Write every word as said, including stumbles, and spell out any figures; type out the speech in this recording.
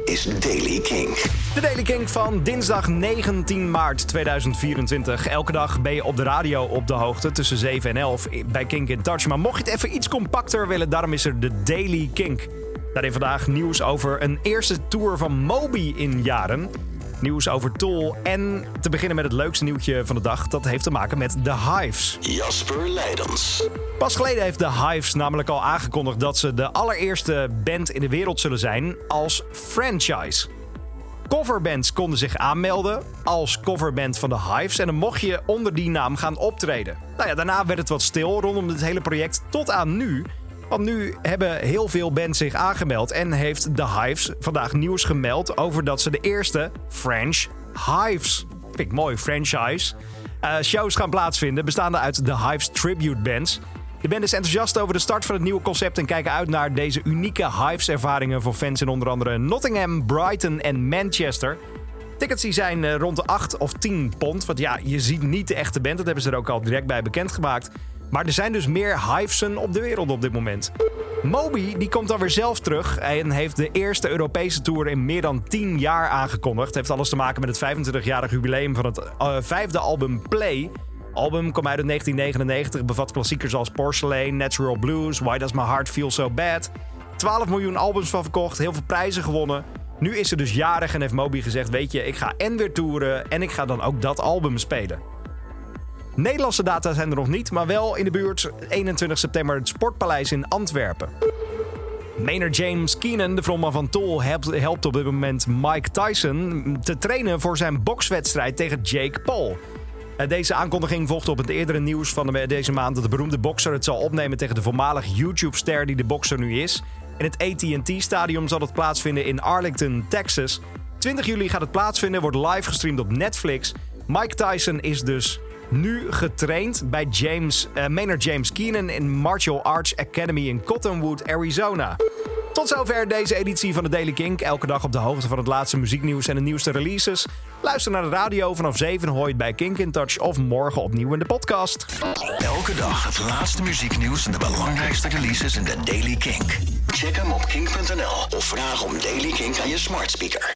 is Daily Kink. De Daily Kink van dinsdag negentien maart tweeduizend vierentwintig. Elke dag ben je op de radio op de hoogte tussen zeven en elf bij Kink in Touch. Maar mocht je het even iets compacter willen, daarom is er de Daily Kink. Daarin vandaag nieuws over een eerste tour van Moby in jaren. Nieuws over Tool en te beginnen met het leukste nieuwtje van de dag. Dat heeft te maken met The Hives. Jasper Leidens. Pas geleden heeft The Hives namelijk al aangekondigd dat ze de allereerste band in de wereld zullen zijn als franchise. Coverbands konden zich aanmelden als coverband van The Hives en dan mocht je onder die naam gaan optreden. Nou ja, daarna werd het wat stil rondom het hele project tot aan nu. Want nu hebben heel veel bands zich aangemeld en heeft The Hives vandaag nieuws gemeld over dat ze de eerste French Hives, vind ik mooi, franchise, uh, shows gaan plaatsvinden, bestaande uit The Hives tribute bands. De band is enthousiast over de start van het nieuwe concept en kijken uit naar deze unieke Hives-ervaringen voor fans in onder andere Nottingham, Brighton en Manchester. Tickets die zijn uh, rond de acht of tien pond, want ja, je ziet niet de echte band, dat hebben ze er ook al direct bij bekendgemaakt. Maar er zijn dus meer Hivesen op de wereld op dit moment. Moby die komt dan weer zelf terug en heeft de eerste Europese tour in meer dan tien jaar aangekondigd. Het heeft alles te maken met het vijfentwintigjarig jubileum van het uh, vijfde album Play. Het album kwam uit in negentien negenennegentig, bevat klassiekers als Porcelain, Natural Blues, Why Does My Heart Feel So Bad. twaalf miljoen albums van verkocht, heel veel prijzen gewonnen. Nu is ze dus jarig en heeft Moby gezegd, weet je, ik ga en weer toeren en ik ga dan ook dat album spelen. Nederlandse data zijn er nog niet, maar wel in de buurt eenentwintig september het Sportpaleis in Antwerpen. Maynard James Keenan, de frontman van Tool, helpt, helpt op dit moment Mike Tyson te trainen voor zijn bokswedstrijd tegen Jake Paul. Deze aankondiging volgt op het eerdere nieuws van deze maand dat de beroemde bokser het zal opnemen tegen de voormalig YouTube-ster die de bokser nu is. In het A T en T-stadium zal het plaatsvinden in Arlington, Texas. twintig juli gaat het plaatsvinden, wordt live gestreamd op Netflix. Mike Tyson is dus nu getraind bij James, uh, Maynard James Keenan in Martial Arts Academy in Cottonwood, Arizona. Tot zover deze editie van de Daily Kink. Elke dag op de hoogte van het laatste muzieknieuws en de nieuwste releases. Luister naar de radio vanaf zeven, hoor je het bij Kink in Touch of morgen opnieuw in de podcast. Elke dag het laatste muzieknieuws en de belangrijkste releases in de Daily Kink. Check hem op kink punt n l of vraag om Daily Kink aan je smart speaker.